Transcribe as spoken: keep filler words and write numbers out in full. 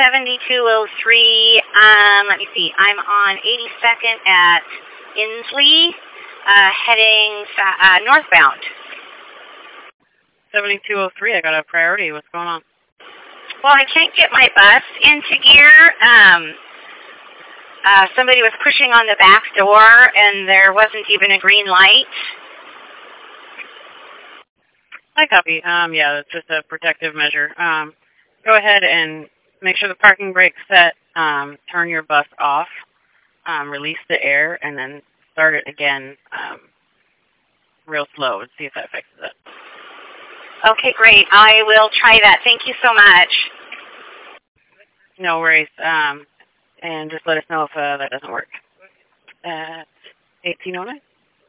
seventy-two oh three. Um, let me see. I'm on eighty-second at Inslee, uh, heading uh, northbound. seventy-two oh three, I got a priority. What's going on? Well, I can't get my bus into gear. Um, uh, somebody was pushing on the back door, and there wasn't even a green light. I copy. Um, yeah, that's just a protective measure. Um, go ahead and make sure the parking brake's set. Um, turn your bus off. Um, release the air, and then start it again um, real slow and see if that fixes it. Okay, great. I will try that. Thank you so much. No worries. Um, and just let us know if uh, that doesn't work. Uh, eighteen oh nine.